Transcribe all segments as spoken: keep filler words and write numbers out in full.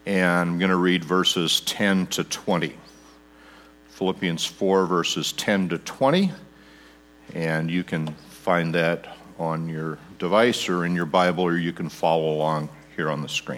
and I'm going to read verses ten to twenty. Philippians four, verses ten to twenty, and you can find that on your device or in your Bible, or you can follow along here on the screen.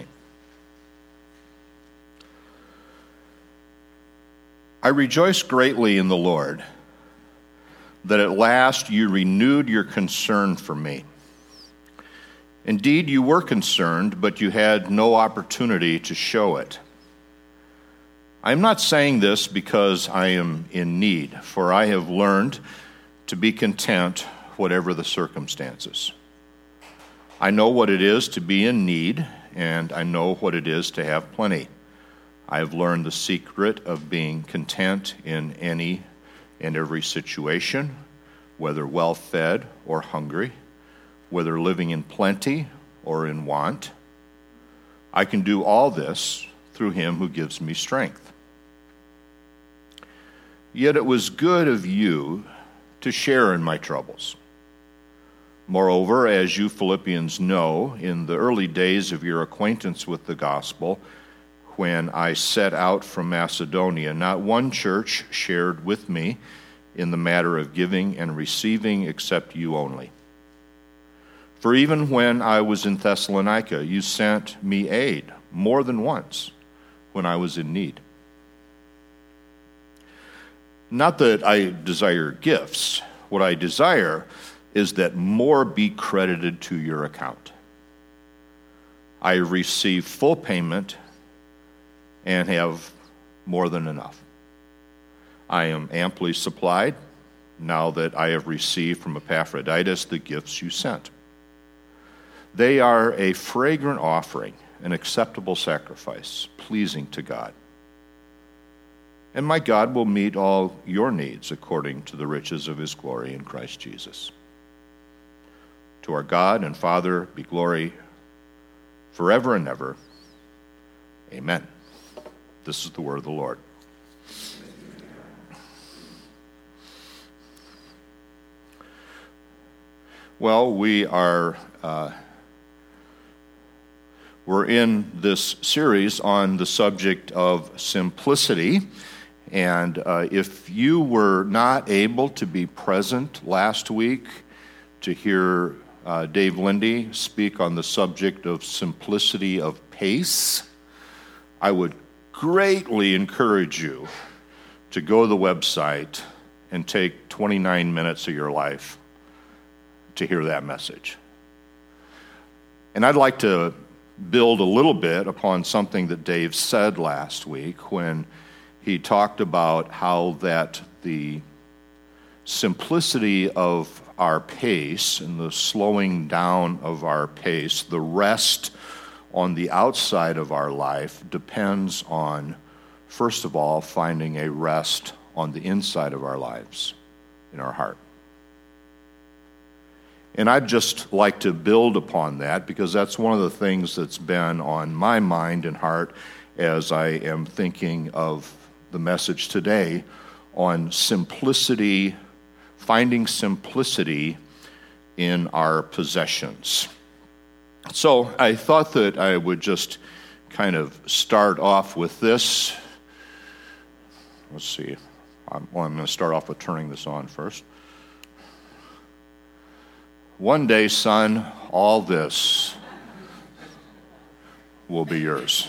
I rejoice greatly in the Lord that at last you renewed your concern for me. Indeed, you were concerned, but you had no opportunity to show it. I am not saying this because I am in need, for I have learned to be content whatever the circumstances. I know what it is to be in need, and I know what it is to have plenty. I have learned the secret of being content in any and every situation, whether well-fed or hungry, whether living in plenty or in want. I can do all this through him who gives me strength. Yet it was good of you to share in my troubles. Moreover, as you Philippians know, in the early days of your acquaintance with the gospel, when I set out from Macedonia, not one church shared with me in the matter of giving and receiving except you only. For even when I was in Thessalonica, you sent me aid more than once when I was in need. Not that I desire gifts. What I desire is that more be credited to your account. I receive full payment and have more than enough. I am amply supplied now that I have received from Epaphroditus the gifts you sent. They are a fragrant offering, an acceptable sacrifice, pleasing to God. And my God will meet all your needs according to the riches of his glory in Christ Jesus. To our God and Father be glory forever and ever. Amen. This is the word of the Lord. Well, we are uh, we're in this series on the subject of simplicity, and uh, if you were not able to be present last week to hear uh, Dave Lindy speak on the subject of simplicity of pace, I would greatly encourage you to go to the website and take twenty-nine minutes of your life to hear that message. And I'd like to build a little bit upon something that Dave said last week when he talked about how that the simplicity of our pace and the slowing down of our pace, the rest on the outside of our life depends on, first of all, finding a rest on the inside of our lives, in our heart. And I'd just like to build upon that because that's one of the things that's been on my mind and heart as I am thinking of the message today on simplicity, finding simplicity in our possessions. So I thought that I would just kind of start off with this. Let's see. I'm, well, I'm going to start off with turning this on first. One day, son, all this will be yours.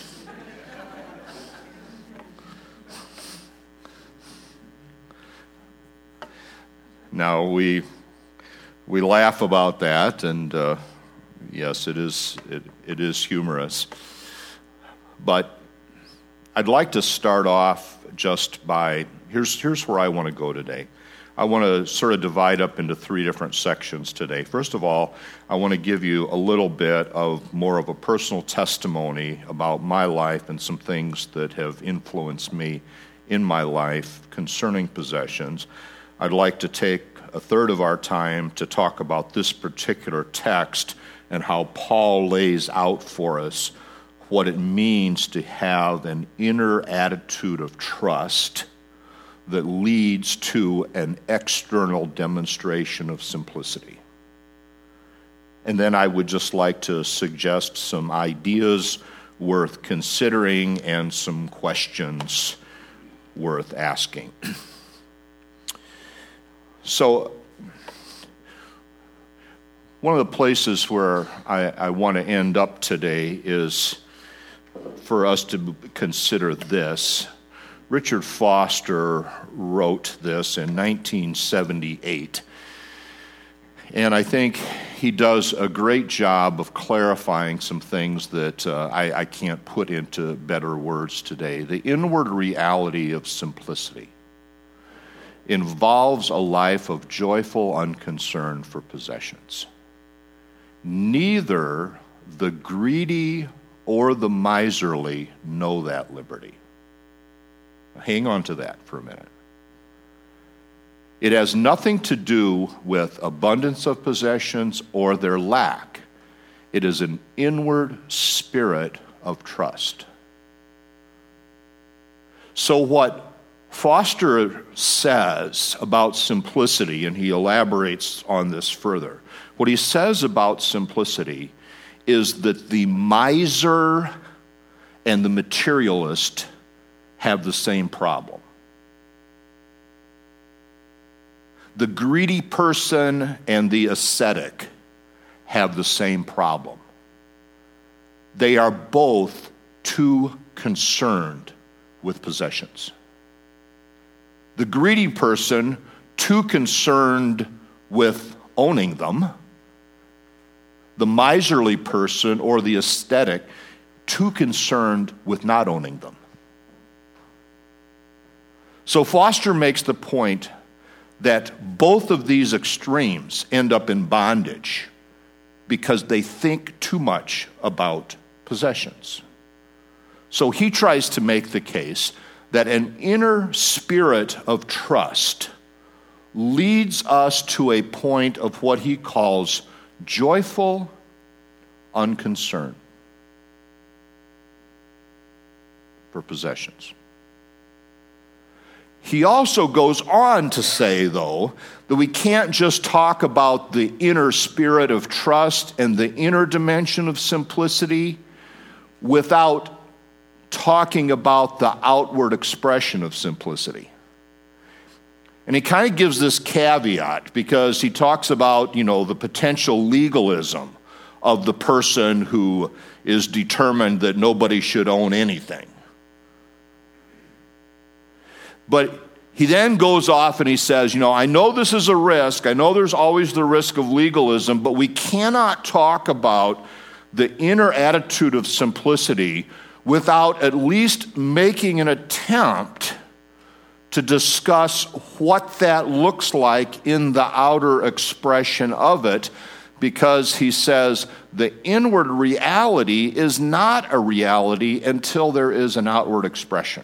Now, we we laugh about that, and uh, yes, it is it, it is humorous. But I'd like to start off just by, here's here's where I want to go today. I want to sort of divide up into three different sections today. First of all, I want to give you a little bit of more of a personal testimony about my life and some things that have influenced me in my life concerning possessions. I'd like to take a third of our time to talk about this particular text and how Paul lays out for us what it means to have an inner attitude of trust that leads to an external demonstration of simplicity. And then I would just like to suggest some ideas worth considering and some questions worth asking. So, one of the places where I, I want to end up today is for us to consider this. Richard Foster wrote this in nineteen seventy-eight, and I think he does a great job of clarifying some things that uh, I, I can't put into better words today. The inward reality of simplicity involves a life of joyful unconcern for possessions. Neither the greedy or the miserly know that liberty. Hang on to that for a minute. It has nothing to do with abundance of possessions or their lack. It is an inward spirit of trust. So what Foster says about simplicity, and he elaborates on this further, what he says about simplicity is that the miser and the materialist have the same problem. The greedy person and the ascetic have the same problem. They are both too concerned with possessions. The greedy person, too concerned with owning them. The miserly person or the ascetic, too concerned with not owning them. So Foster makes the point that both of these extremes end up in bondage because they think too much about possessions. So he tries to make the case that an inner spirit of trust leads us to a point of what he calls joyful unconcern for possessions. He also goes on to say, though, that we can't just talk about the inner spirit of trust and the inner dimension of simplicity without talking about the outward expression of simplicity. And he kind of gives this caveat because he talks about, you know, the potential legalism of the person who is determined that nobody should own anything. But he then goes off and he says, you know, I know this is a risk. I know there's always the risk of legalism, but we cannot talk about the inner attitude of simplicity without at least making an attempt to discuss what that looks like in the outer expression of it, because he says the inward reality is not a reality until there is an outward expression.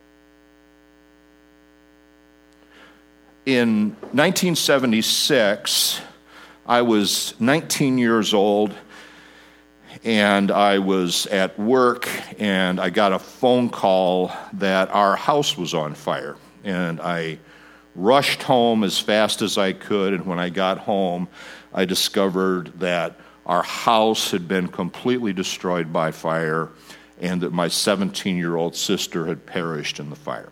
In nineteen seventy-six, I was nineteen years old, and I was at work, and I got a phone call that our house was on fire. And I rushed home as fast as I could, and when I got home, I discovered that our house had been completely destroyed by fire, and that my seventeen-year-old sister had perished in the fire.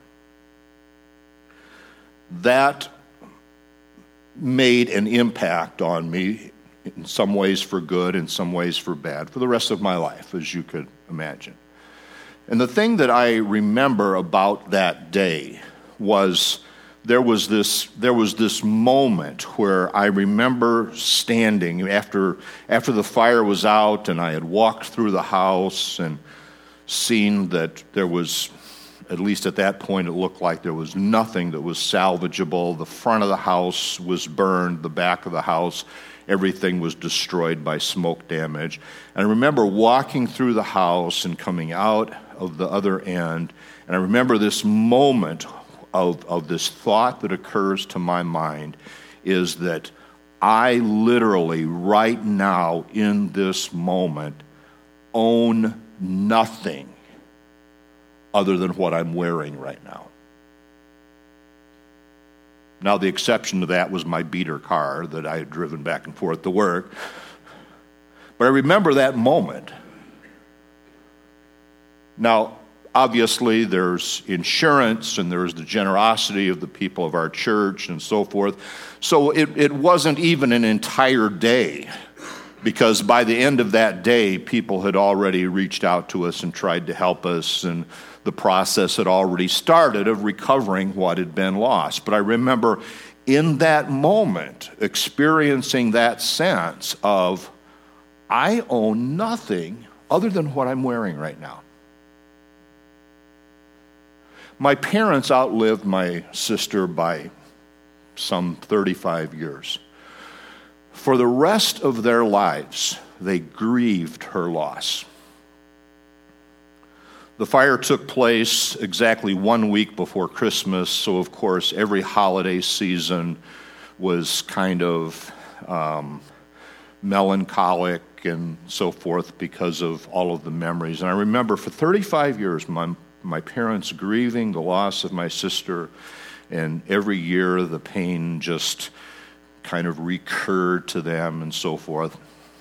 That made an impact on me, in some ways for good, in some ways for bad, for the rest of my life, as you could imagine. And the thing that I remember about that day was there was this there was this moment where I remember standing after after the fire was out, and I had walked through the house and seen that there was, at least at that point, it looked like there was nothing that was salvageable. The front of the house was burned, the back of the house, everything was destroyed by smoke damage. And I remember walking through the house and coming out of the other end, and I remember this moment of, of this thought that occurs to my mind is that I literally, right now, in this moment, own nothing other than what I'm wearing right now. Now, the exception to that was my beater car that I had driven back and forth to work. But I remember that moment. Now, obviously, there's insurance and there's the generosity of the people of our church and so forth. So it, it wasn't even an entire day, because by the end of that day, people had already reached out to us and tried to help us, and the process had already started of recovering what had been lost. But I remember in that moment experiencing that sense of, I own nothing other than what I'm wearing right now. My parents outlived my sister by some thirty-five years. For the rest of their lives, they grieved her loss. The fire took place exactly one week before Christmas, so of course every holiday season was kind of um, melancholic and so forth because of all of the memories. And I remember for thirty-five years, my, my parents grieving the loss of my sister, and every year the pain just kind of recurred to them and so forth.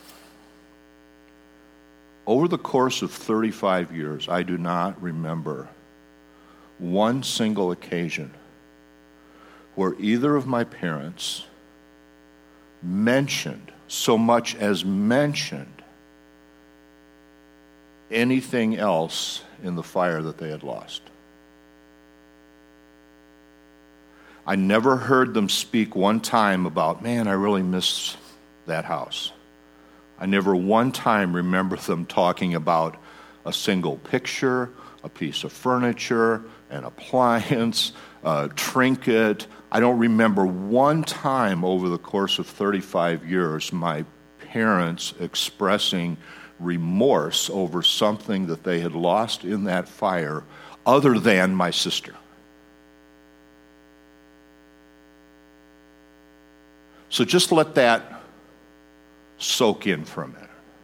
Over the course of thirty-five years, I do not remember one single occasion where either of my parents mentioned, so much as mentioned, anything else in the fire that they had lost. I never heard them speak one time about, man, I really miss that house. I never one time remember them talking about a single picture, a piece of furniture, an appliance, a trinket. I don't remember one time over the course of thirty-five years my parents expressing remorse over something that they had lost in that fire other than my sister. So just let that soak in for a minute.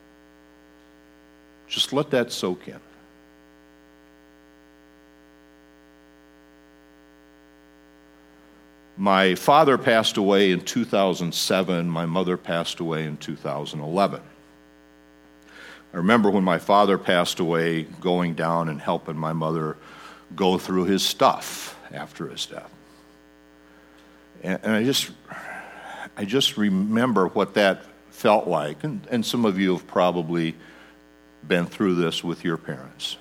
Just let that soak in. My father passed away in two thousand seven. My mother passed away in two thousand eleven. I remember when my father passed away, going down and helping my mother go through his stuff after his death. And, and I just... I just remember what that felt like, and, and some of you have probably been through this with your parents.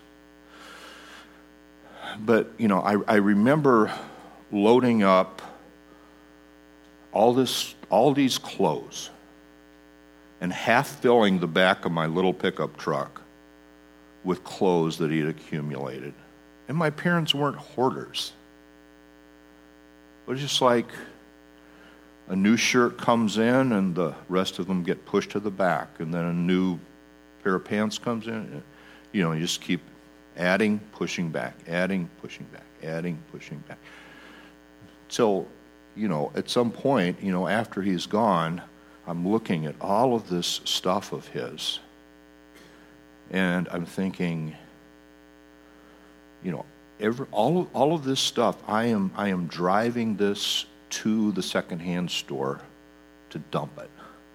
But, you know, I, I remember loading up all this, all these clothes and half filling the back of my little pickup truck with clothes that he had accumulated. And my parents weren't hoarders. It was just like, a new shirt comes in and the rest of them get pushed to the back, and then a new pair of pants comes in. You know, you just keep adding, pushing back, adding, pushing back, adding, pushing back. Till, you know, at some point, you know, after he's gone, I'm looking at all of this stuff of his, and I'm thinking, you know, every, all of, all of this stuff, I am I am driving this to the secondhand store to dump it.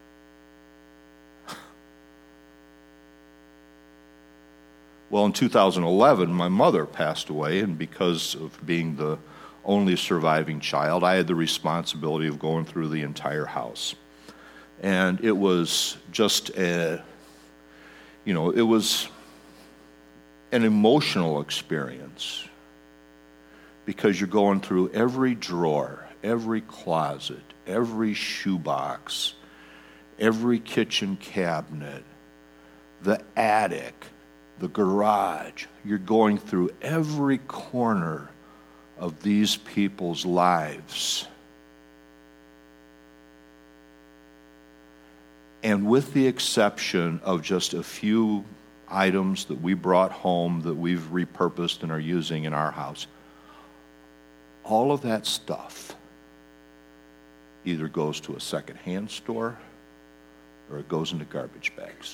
Well, in two thousand eleven, my mother passed away, and because of being the only surviving child, I had the responsibility of going through the entire house. And it was just a, you know, it was an emotional experience, because you're going through every drawer, every closet, every shoebox, every kitchen cabinet, the attic, the garage. You're going through every corner of these people's lives. And with the exception of just a few items that we brought home that we've repurposed and are using in our house, all of that stuff either goes to a secondhand store or it goes into garbage bags.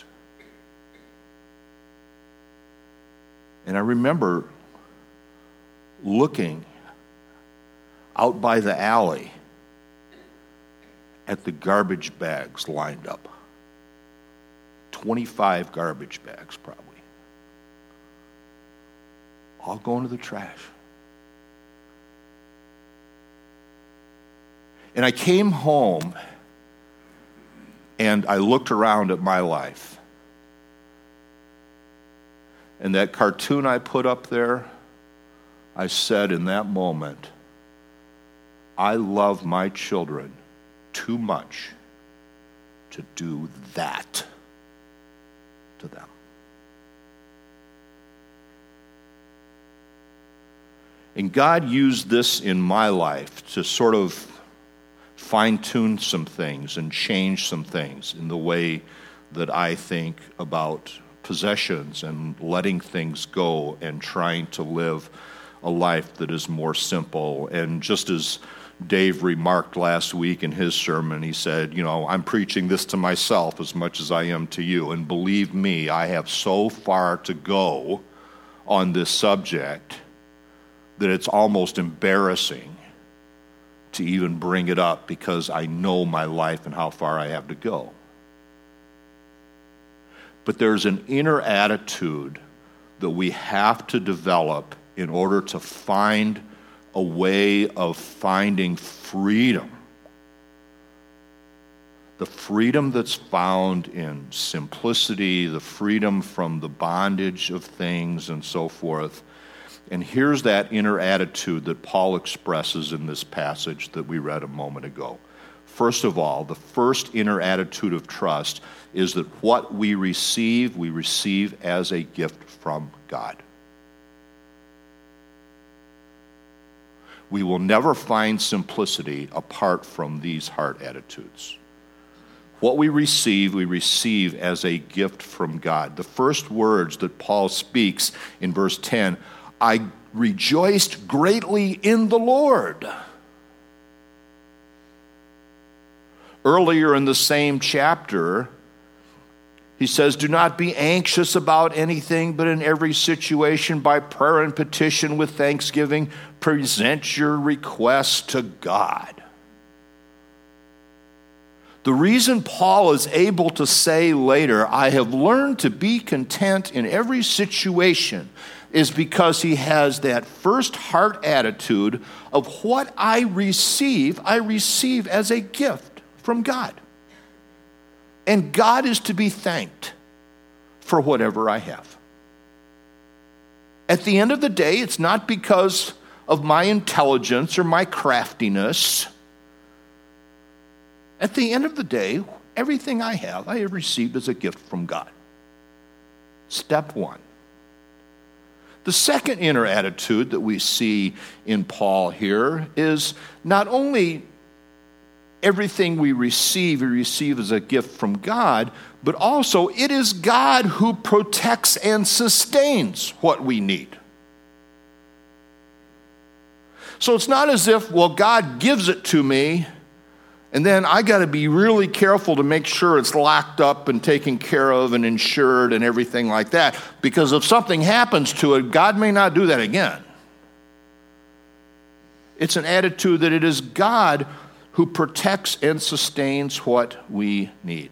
And I remember looking out by the alley at the garbage bags lined up. twenty-five garbage bags, probably. all go into the trash. And I came home and I looked around at my life. And that cartoon I put up there, I said in that moment, I love my children too much to do that to them. And God used this in my life to sort of fine-tune some things and change some things in the way that I think about possessions and letting things go and trying to live a life that is more simple. And just as Dave remarked last week in his sermon, he said, you know, I'm preaching this to myself as much as I am to you. And believe me, I have so far to go on this subject that it's almost embarrassing to even bring it up because I know my life and how far I have to go. But there's an inner attitude that we have to develop in order to find a way of finding freedom. The freedom that's found in simplicity, the freedom from the bondage of things and so forth. And here's that inner attitude that Paul expresses in this passage that we read a moment ago. First of all, the first inner attitude of trust is that what we receive, we receive as a gift from God. We will never find simplicity apart from these heart attitudes. What we receive, we receive as a gift from God. The first words that Paul speaks in verse ten, I rejoiced greatly in the Lord. Earlier in the same chapter, he says, do not be anxious about anything, but in every situation, by prayer and petition with thanksgiving, present your requests to God. The reason Paul is able to say later, I have learned to be content in every situation, is because he has that first heart attitude of what I receive, I receive as a gift from God. And God is to be thanked for whatever I have. At the end of the day, it's not because of my intelligence or my craftiness. At the end of the day, everything I have, I have received as a gift from God. Step one. The second inner attitude that we see in Paul here is not only everything we receive, we receive as a gift from God, but also it is God who protects and sustains what we need. So it's not as if, well, God gives it to me, and then I got to be really careful to make sure it's locked up and taken care of and insured and everything like that, because if something happens to it, God may not do that again. It's an attitude that it is God who protects and sustains what we need.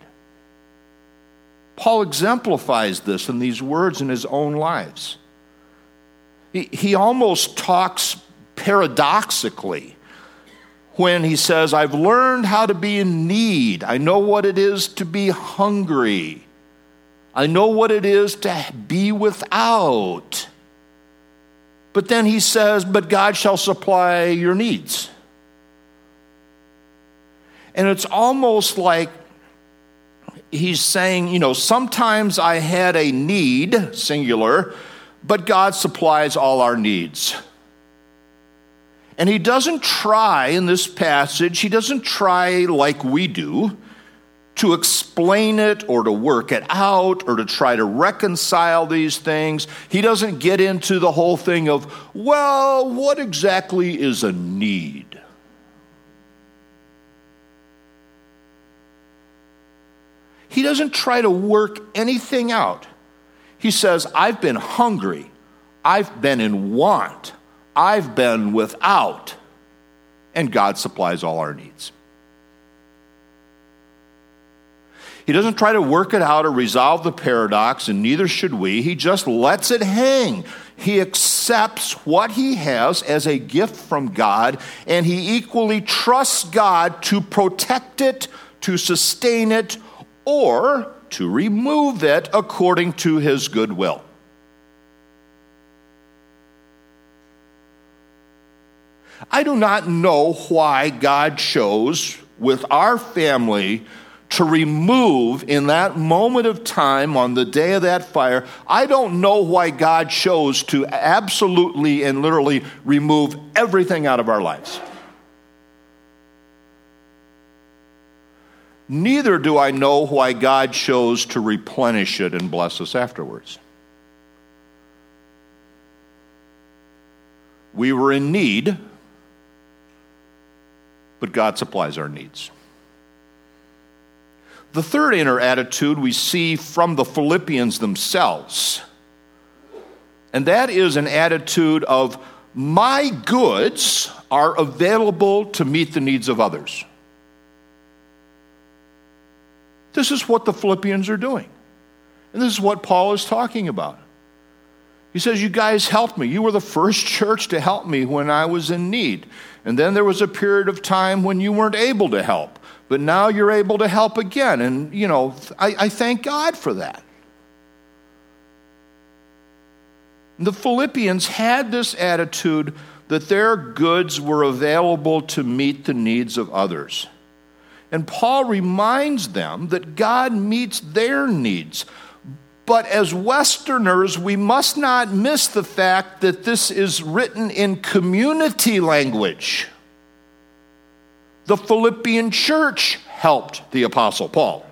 Paul exemplifies this in these words in his own lives. He, he almost talks paradoxically when he says, I've learned how to be in need. I know what it is to be hungry. I know what it is to be without. But then he says, but God shall supply your needs. And it's almost like he's saying, you know, sometimes I had a need, singular, but God supplies all our needs. And he doesn't try in this passage, he doesn't try like we do to explain it or to work it out or to try to reconcile these things. He doesn't get into the whole thing of, well, what exactly is a need? He doesn't try to work anything out. He says, I've been hungry. I've been in want. I've been without. And God supplies all our needs. He doesn't try to work it out or resolve the paradox, and neither should we. He just lets it hang. He accepts what he has as a gift from God, and he equally trusts God to protect it, to sustain it, or to remove it according to his good will. I do not know why God chose with our family to remove in that moment of time on the day of that fire. I don't know why God chose to absolutely and literally remove everything out of our lives. Neither do I know why God chose to replenish it and bless us afterwards. We were in need, but God supplies our needs. The third inner attitude we see from the Philippians themselves, and that is an attitude of, my goods are available to meet the needs of others. This is what the Philippians are doing. And this is what Paul is talking about. He says, you guys helped me. You were the first church to help me when I was in need. And then there was a period of time when you weren't able to help. But now you're able to help again. And, you know, I, I thank God for that. The Philippians had this attitude that their goods were available to meet the needs of others. And Paul reminds them that God meets their needs. But as Westerners, we must not miss the fact that this is written in community language. The Philippian church helped the Apostle Paul.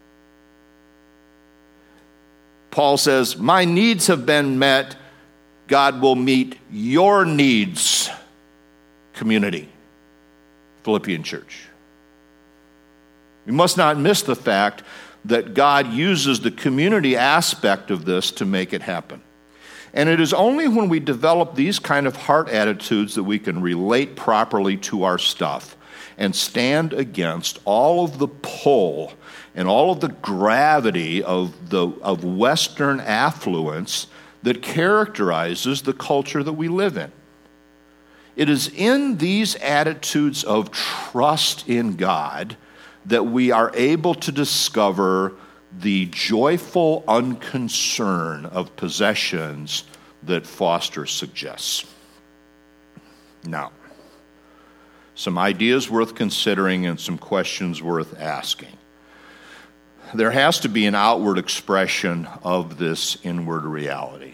Paul says, my needs have been met. God will meet your needs, community, Philippian church. We must not miss the fact that God uses the community aspect of this to make it happen. And it is only when we develop these kind of heart attitudes that we can relate properly to our stuff and stand against all of the pull and all of the gravity of the of Western affluence that characterizes the culture that we live in. It is in these attitudes of trust in God that we are able to discover the joyful unconcern of possessions that Foster suggests. Now, some ideas worth considering and some questions worth asking. There has to be an outward expression of this inward reality.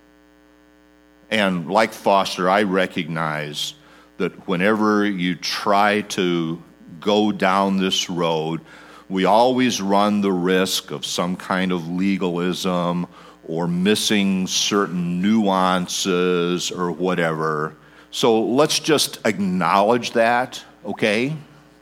And like Foster, I recognize that whenever you try to go down this road, we always run the risk of some kind of legalism or missing certain nuances or whatever. So let's just acknowledge that, okay?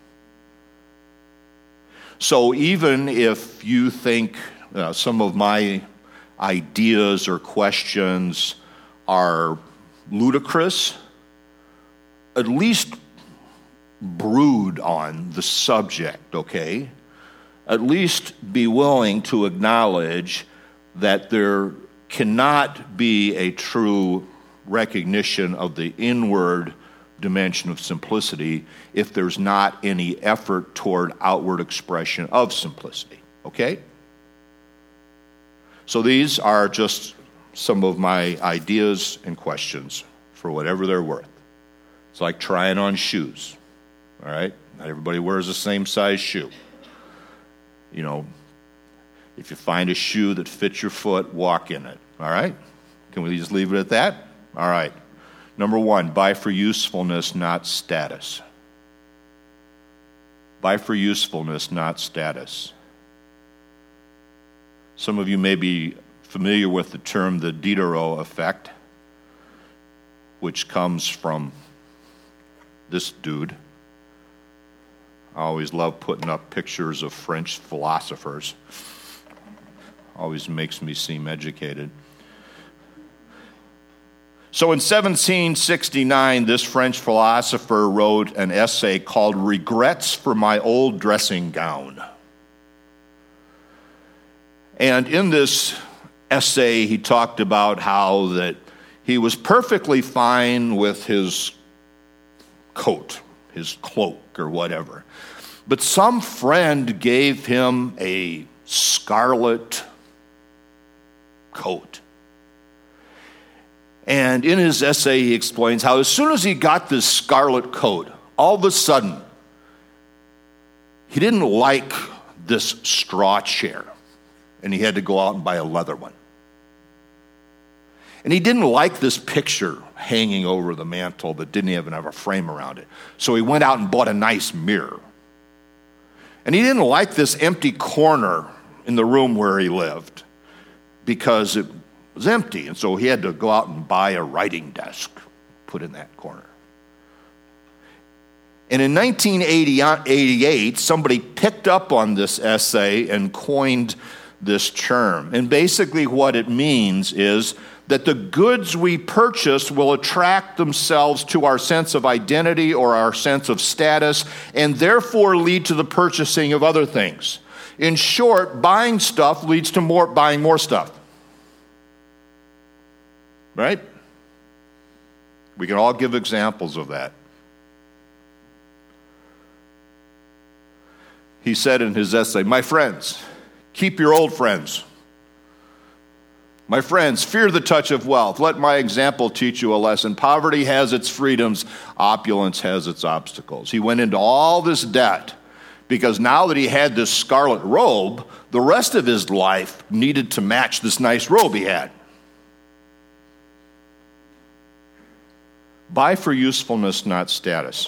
So even if you think uh, some of my ideas or questions are ludicrous, at least brood on the subject, okay? At least be willing to acknowledge that there cannot be a true recognition of the inward dimension of simplicity if there's not any effort toward outward expression of simplicity, okay? So these are just some of my ideas and questions for whatever they're worth. It's like trying on shoes. All right? Not everybody wears the same size shoe. You know, if you find a shoe that fits your foot, walk in it. All right? Can we just leave it at that? All right. Number one, buy for usefulness, not status. Buy for usefulness, not status. Some of you may be familiar with the term the Diderot effect, which comes from this dude. I always love putting up pictures of French philosophers. Always makes me seem educated. So in seventeen sixty-nine, this French philosopher wrote an essay called Regrets for My Old Dressing Gown. And in this essay, he talked about how that He was perfectly fine with his coat, his cloak, or whatever. But some friend gave him a scarlet coat. And in his essay, he explains how as soon as he got this scarlet coat, all of a sudden, he didn't like this straw chair, and he had to go out and buy a leather one. And he didn't like this picture hanging over the mantle that didn't even have a frame around it. So he went out and bought a nice mirror. And he didn't like this empty corner in the room where he lived because it was empty. And so he had to go out and buy a writing desk, put in that corner. And in nineteen eighty-eight, somebody picked up on this essay and coined this term. And basically what it means is that the goods we purchase will attract themselves to our sense of identity or our sense of status, and therefore lead to the purchasing of other things. In short, buying stuff leads to more buying more stuff. Right? We can all give examples of that. He said in his essay, "My friends, keep your old friends. My friends, fear the touch of wealth. Let my example teach you a lesson. Poverty has its freedoms, opulence has its obstacles." He went into all this debt because now that he had this scarlet robe, the rest of his life needed to match this nice robe he had. Buy for usefulness, not status.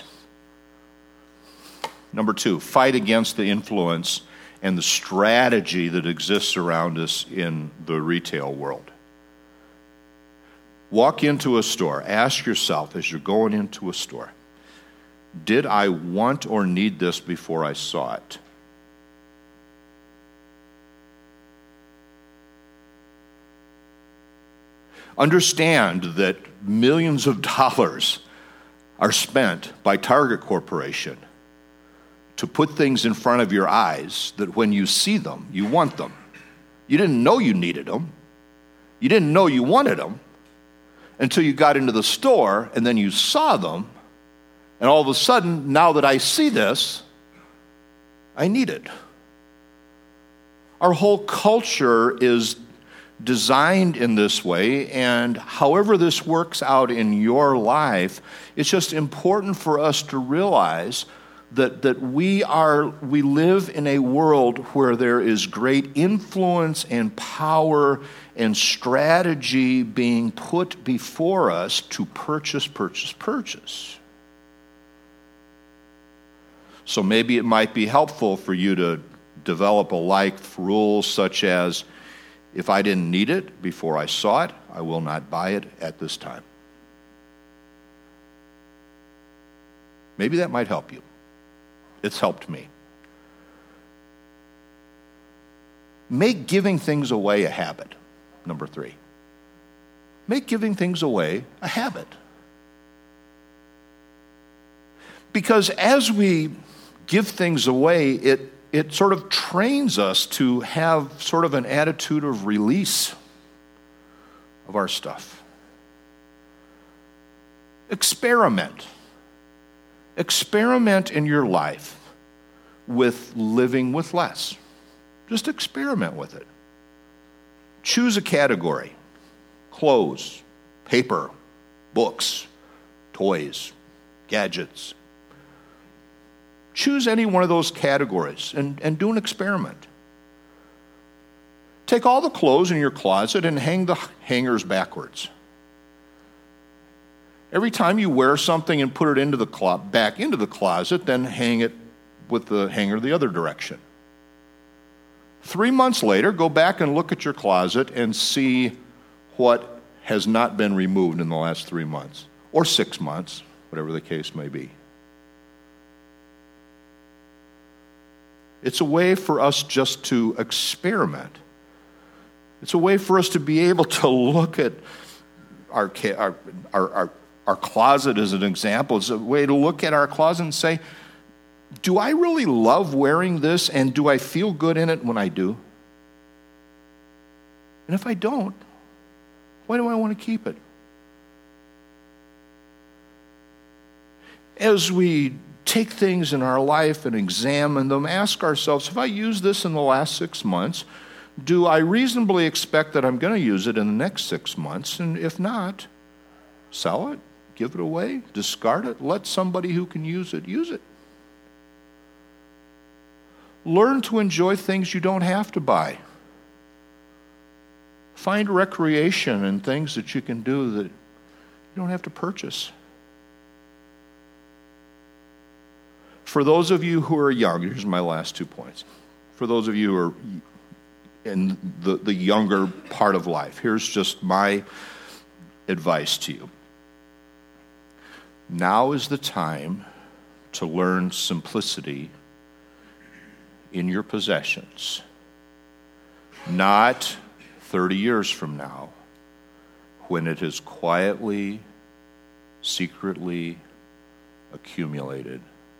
Number two, fight against the influence and the strategy that exists around us in the retail world. Walk into a store. Ask yourself as you're going into a store, did I want or need this before I saw it? Understand that millions of dollars are spent by Target Corporation to put things in front of your eyes that when you see them, you want them. You didn't know you needed them. You didn't know you wanted them until you got into the store and then you saw them, and all of a sudden, now that I see this, I need it. Our whole culture is designed in this way, and however this works out in your life, it's just important for us to realize that, that we are we live in a world where there is great influence and power and strategy being put before us to purchase, purchase, purchase. So maybe it might be helpful for you to develop a life rule such as, if I didn't need it before I saw it, I will not buy it at this time. Maybe that might help you. It's helped me. Make giving things away a habit. Number three. Make giving things away a habit. Because as we give things away, it, it sort of trains us to have sort of an attitude of release of our stuff. Experiment. Experiment in your life with living with less. Just experiment with it. Choose a category: clothes, paper, books, toys, gadgets. Choose any one of those categories and, and do an experiment. Take all the clothes in your closet and hang the hangers backwards. Every time you wear something and put it into the clo- back into the closet, then hang it with the hanger the other direction. Three months later, go back and look at your closet and see what has not been removed in the last three months, or six months, whatever the case may be. It's a way for us just to experiment. It's a way for us to be able to look at our, our, our, our, our closet as an example. It's a way to look at our closet and say, do I really love wearing this, and do I feel good in it when I do? And if I don't, why do I want to keep it? as we take things in our life and examine them, ask ourselves, have I used this in the last six months? Do I reasonably expect that I'm going to use it in the next six months? And if not, sell it, give it away, discard it, let somebody who can use it use it. Learn to enjoy things you don't have to buy. Find recreation and things that you can do that you don't have to purchase. For those of you who are young, here's my last two points. For those of you who are in the, the younger part of life, here's just my advice to you. Now is the time to learn simplicity in your possessions. Not thirty years from now, when it has quietly, secretly accumulated,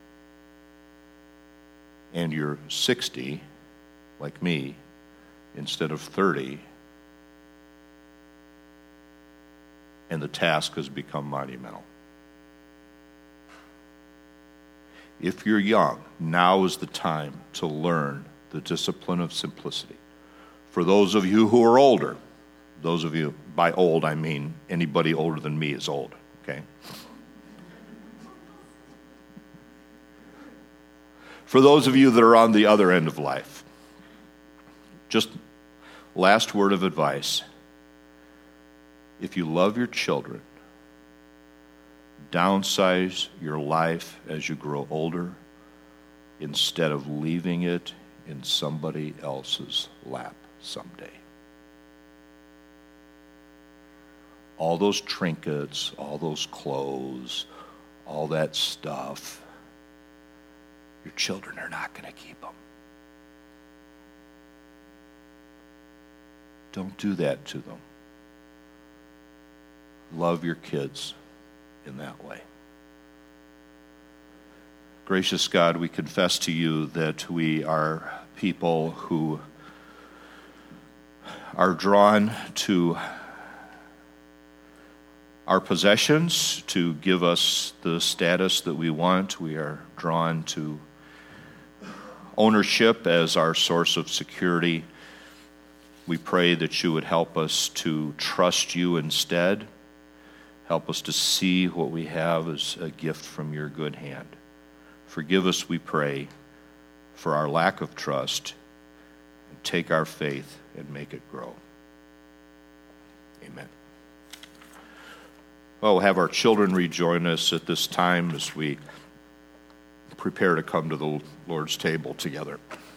and you're sixty, like me, instead of thirty, and the task has become monumental. If you're young, now is the time to learn the discipline of simplicity. For those of you who are older, those of you, by old I mean anybody older than me is old, okay? For those of you that are on the other end of life, just last word of advice. If you love your children, downsize your life as you grow older instead of leaving it in somebody else's lap someday. All those trinkets, all those clothes, all that stuff, your children are not going to keep them. Don't do that to them. Love your kids in that way. Gracious God, we confess to you that we are people who are drawn to our possessions to give us the status that we want. We are drawn to ownership as our source of security. We pray that you would help us to trust you instead. Help us to see what we have as a gift from your good hand. Forgive us, we pray, for our lack of trust, and take our faith and make it grow. Amen. Well, we'll have our children rejoin us at this time as we prepare to come to the Lord's table together.